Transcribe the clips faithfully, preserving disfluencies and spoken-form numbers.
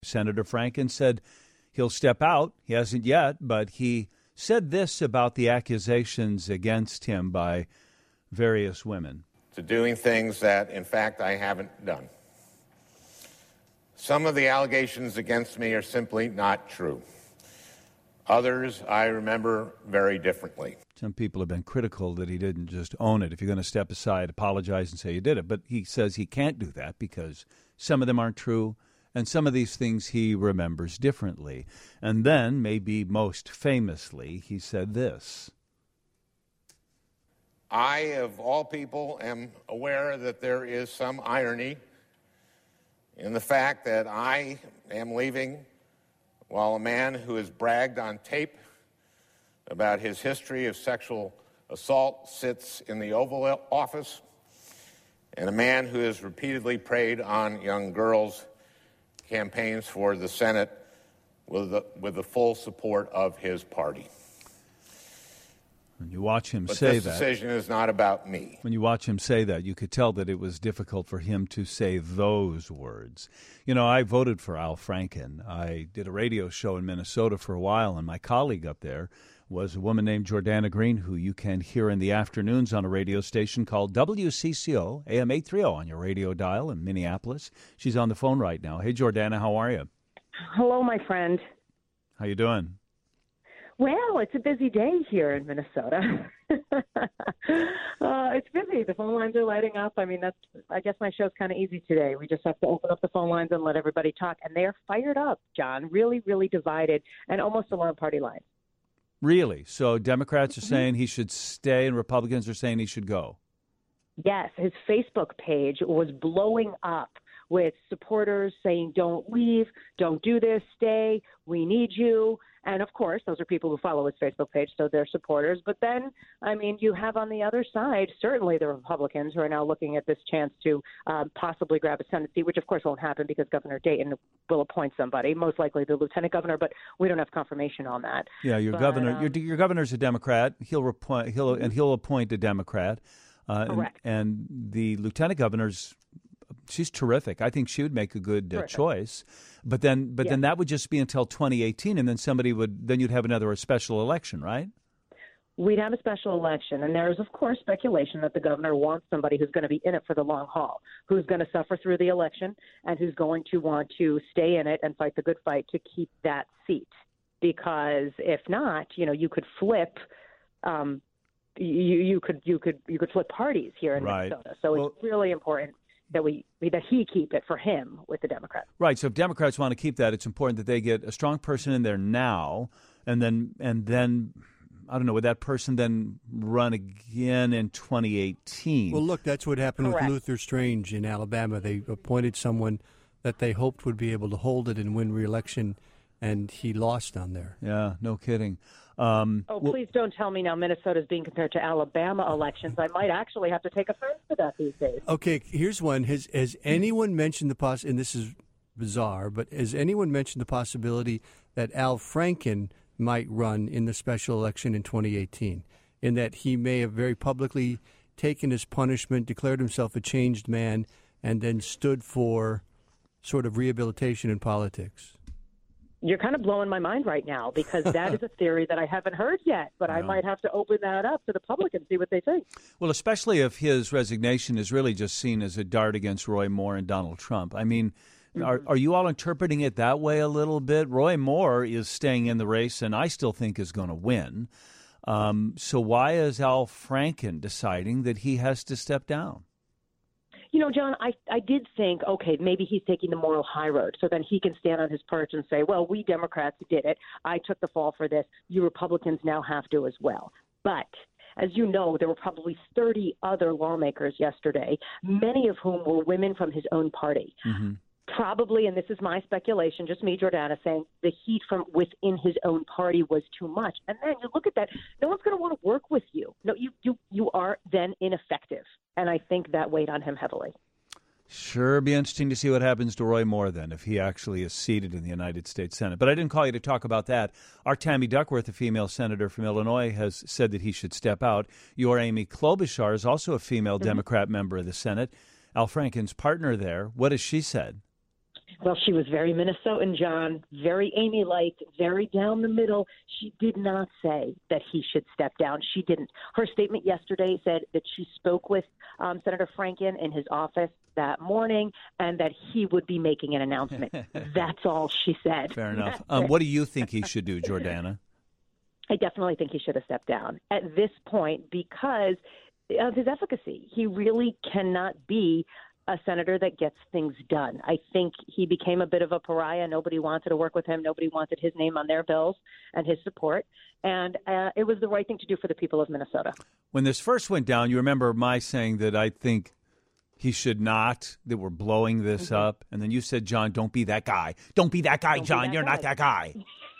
Senator Franken said he'll step out. He hasn't yet, but he said this about the accusations against him by various women. To doing things that, in fact, I haven't done. Some of the allegations against me are simply not true. Others I remember very differently. Some people have been critical that he didn't just own it. If you're going to step aside, apologize and say you did it. But he says he can't do that because some of them aren't true, and some of these things he remembers differently. And then, maybe most famously, he said this. I, of all people, am aware that there is some irony in the fact that I am leaving while a man who has bragged on tape about his history of sexual assault sits in the Oval Office, and a man who has repeatedly preyed on young girls campaigns for the Senate with the, with the full support of his party. When you watch him but say this that, decision is not about me. When you watch him say that, you could tell that it was difficult for him to say those words. You know, I voted for Al Franken. I did a radio show in Minnesota for a while, and my colleague up there was a woman named Jordana Green, who you can hear in the afternoons on a radio station called W C C O, A M eight thirty on your radio dial in Minneapolis. She's on the phone right now. Hey, Jordana, how are you? Hello, my friend. How you doing? Well, it's a busy day here in Minnesota. uh, it's busy. The phone lines are lighting up. I mean, that's. I guess my show's kind of easy today. We just have to open up the phone lines and let everybody talk. And they are fired up, John, really, really divided and almost along party lines. Really? So Democrats are Mm-hmm. saying he should stay and Republicans are saying he should go? Yes, his Facebook page was blowing up with supporters saying, don't leave, don't do this, stay, we need you. And, of course, those are people who follow his Facebook page, so they're supporters. But then, I mean, you have on the other side, certainly the Republicans who are now looking at this chance to uh, possibly grab a Senate seat, which, of course, won't happen because Governor Dayton will appoint somebody, most likely the lieutenant governor, but we don't have confirmation on that. Yeah, your but, governor, um, your, your governor's a Democrat. He'll appoint, he'll and he'll appoint a Democrat. Uh, Correct. And, and the lieutenant governor's, she's terrific. I think she would make a good uh, choice. But then, but yes. then that would just be until twenty eighteen, and then somebody would, then you'd have another special election, right? We'd have a special election, and there is, of course, speculation that the governor wants somebody who's going to be in it for the long haul, who's going to suffer through the election, and who's going to want to stay in it and fight the good fight to keep that seat. Because if not, you know, you could flip. Um, you you could you could you could flip parties here in right. Minnesota. So well, it's really important that we that he keep it for him with the Democrats. Right. So if Democrats want to keep that, it's important that they get a strong person in there now, and then and then I don't know, would that person then run again in twenty eighteen? Well, look, that's what happened Correct. with Luther Strange in Alabama. They appointed someone that they hoped would be able to hold it and win re-election, and he lost on there. Yeah, no kidding. Um, oh, well, please don't tell me now Minnesota's being compared to Alabama elections. I might actually have to take offense to that these days. Okay, here's one. Has, has anyone mentioned the poss- and this is bizarre, but has anyone mentioned the possibility that Al Franken might run in the special election in twenty eighteen, in that he may have very publicly taken his punishment, declared himself a changed man, and then stood for sort of rehabilitation in politics? You're kind of blowing my mind right now because that is a theory that I haven't heard yet, but no. I might have to open that up to the public and see what they think. Well, especially if his resignation is really just seen as a dart against Roy Moore and Donald Trump. I mean, mm-hmm. are, are you all interpreting it that way a little bit? Roy Moore is staying in the race and I still think is going to win. Um, so why is Al Franken deciding that he has to step down? You know, John, I, I did think, okay, maybe he's taking the moral high road so then he can stand on his perch and say, well, we Democrats did it. I took the fall for this. You Republicans now have to as well. But as you know, there were probably thirty other lawmakers yesterday, many of whom were women from his own party. Mm-hmm. Probably, and this is my speculation, just me, Jordana, saying the heat from within his own party was too much. And then you look at that, no one's going to want to work with you. No, you, you, you are then ineffective. And I think that weighed on him heavily. Sure, be interesting to see what happens to Roy Moore then, if he actually is seated in the United States Senate. But I didn't call you to talk about that. Our Tammy Duckworth, a female senator from Illinois, has said that he should step out. Your Amy Klobuchar is also a female mm-hmm. Democrat member of the Senate. Al Franken's partner there. What has she said? Well, she was very Minnesotan, John, very Amy-like, very down the middle. She did not say that he should step down. She didn't. Her statement yesterday said that she spoke with um, Senator Franken in his office that morning and that he would be making an announcement. That's all she said. Fair enough. Um, what do you think he should do, Jordana? I definitely think he should have stepped down at this point because of his efficacy. He really cannot be a senator that gets things done. I think he became a bit of a pariah. Nobody wanted to work with him. Nobody wanted his name on their bills and his support. And uh, it was the right thing to do for the people of Minnesota. When this first went down, you remember my saying that I think he should not, that we're blowing this mm-hmm. up. And then you said, John, don't be that guy. Don't be that guy, don't John. That You're guy. Not that guy.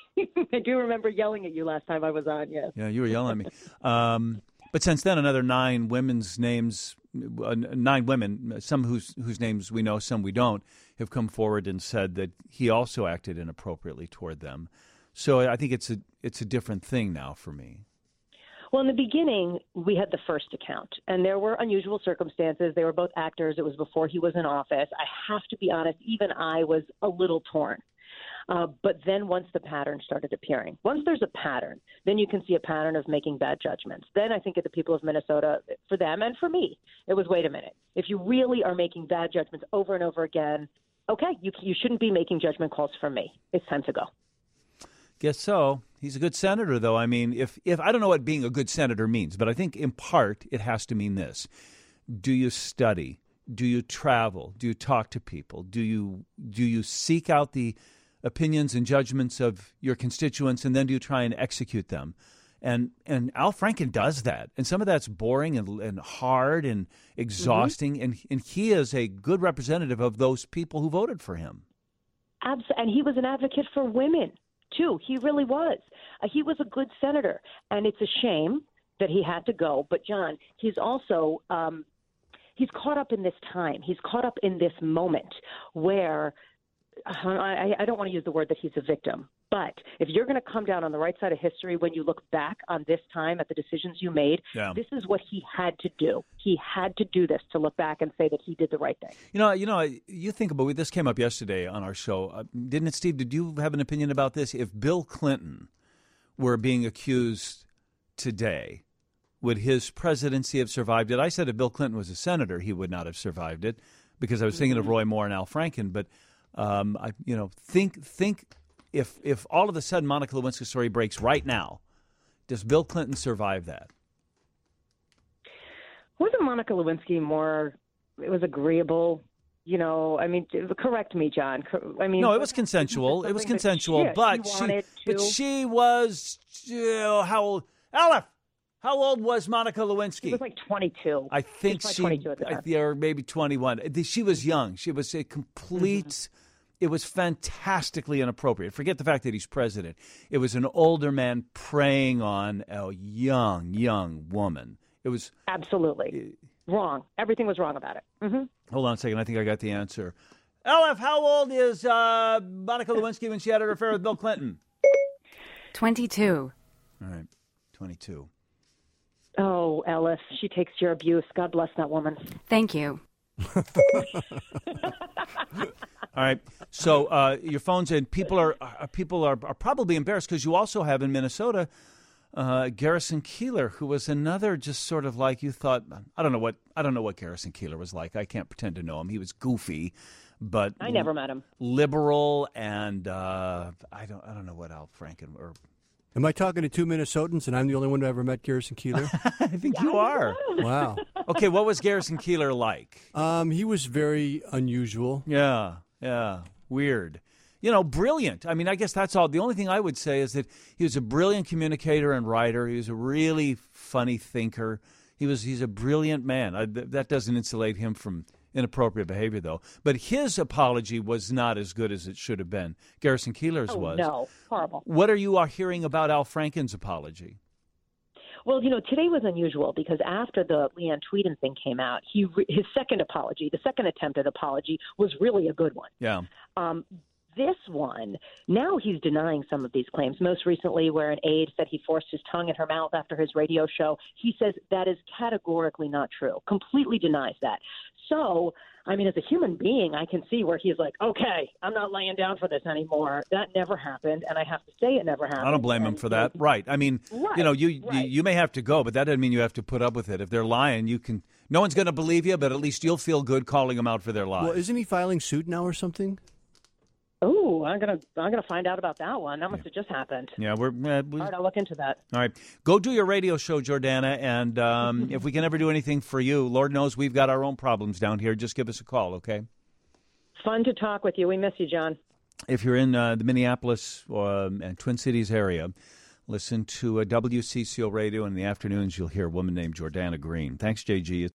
I do remember yelling at you last time I was on, yes. Yeah, you were yelling at me. Um, but since then, another nine women's names, uh, nine women, some whose whose names we know, some we don't, have come forward and said that he also acted inappropriately toward them. So I think it's a it's a different thing now for me. Well, in the beginning, we had the first account, and there were unusual circumstances. They were both actors. It was before he was in office. I have to be honest, even I was a little torn. Uh, but then once the pattern started appearing, once there's a pattern, then you can see a pattern of making bad judgments. Then I think at the people of Minnesota, for them and for me, it was, wait a minute. If you really are making bad judgments over and over again, okay, you, you shouldn't be making judgment calls for me. It's time to go. Guess so. He's a good senator, though. I mean, if, if I don't know what being a good senator means, but I think in part it has to mean this. Do you study? Do you travel? Do you talk to people? Do you do you seek out the opinions and judgments of your constituents, and then do you try and execute them? And and Al Franken does that. And some of that's boring and, and hard and exhausting, mm-hmm. and, and he is a good representative of those people who voted for him. Absolutely. And he was an advocate for women, too. He really was. Uh, he was a good senator. And it's a shame that he had to go. But, John, he's also um, he's caught up in this time. He's caught up in this moment where I, I don't want to use the word that he's a victim, but if you're going to come down on the right side of history when you look back on this time at the decisions you made, yeah. this is what he had to do. He had to do this to look back and say that he did the right thing. You know, you know, you think about it. This came up yesterday on our show, uh, didn't it, Steve? Did you have an opinion about this? If Bill Clinton were being accused today, would his presidency have survived it? I said if Bill Clinton was a senator, he would not have survived it because I was thinking mm-hmm. of Roy Moore and Al Franken, but Um, I, you know, think think if if all of a sudden Monica Lewinsky's story breaks right now, does Bill Clinton survive that? Wasn't Monica Lewinsky more? It was agreeable. You know, I mean, correct me, John. I mean, no, it was consensual. It was consensual, she, but she, she, but she was uh, how old? Aleph, how old was Monica Lewinsky? She was like twenty-two. I think she, she, twenty-two at the time. or maybe twenty-one. She was young. She was a complete. Mm-hmm. It was fantastically inappropriate. Forget the fact that he's president. It was an older man preying on a young, young woman. It was absolutely uh, wrong. Everything was wrong about it. Mm-hmm. Hold on a second. I think I got the answer. L F, how old is uh, Monica Lewinsky when she had her affair with Bill Clinton? twenty-two. All right, twenty-two. Oh, Ellis, she takes your abuse. God bless that woman. Thank you. All right. So uh, your phone's in. People are uh, people are, are probably embarrassed because you also have in Minnesota uh, Garrison Keillor, who was another just sort of like you thought. I don't know what I don't know what Garrison Keillor was like. I can't pretend to know him. He was goofy, but I never met him. Liberal, and uh, I don't I don't know what Al Franken or. Am I talking to two Minnesotans, and I'm the only one who ever met Garrison Keillor? I think you are. Wow. Okay, what was Garrison Keillor like? Um, he was very unusual. Yeah, yeah, weird. You know, brilliant. I mean, I guess that's all. The only thing I would say is that he was a brilliant communicator and writer. He was a really funny thinker. He was he's a brilliant man. I, that doesn't insulate him from inappropriate behavior, though. But his apology was not as good as it should have been. Garrison Keillor's oh, was. No, horrible. What are you hearing about Al Franken's apology? Well, you know, today was unusual because after the Leanne Tweeden thing came out, he his second apology, the second attempt at apology, was really a good one. Yeah. Um, This one, now he's denying some of these claims. Most recently, where an aide said he forced his tongue in her mouth after his radio show, he says that is categorically not true, completely denies that. So, I mean, as a human being, I can see where he's like, okay, I'm not laying down for this anymore. That never happened, and I have to say it never happened. I don't blame him for that. Right. I mean, right, you know, you, right. you you may have to go, but that doesn't mean you have to put up with it. If they're lying, you can. No one's going to believe you, but at least you'll feel good calling them out for their lies. Well, isn't he filing suit now or something? Oh, I'm gonna I'm gonna find out about that one. That must have just happened. Yeah, we're. Uh, we, All right, I'll look into that. All right, go do your radio show, Jordana, and um, if we can ever do anything for you, Lord knows we've got our own problems down here. Just give us a call, okay? Fun to talk with you. We miss you, John. If you're in uh, the Minneapolis um, and Twin Cities area, listen to uh, W C C O Radio in the afternoons. You'll hear a woman named Jordana Green. Thanks, J G.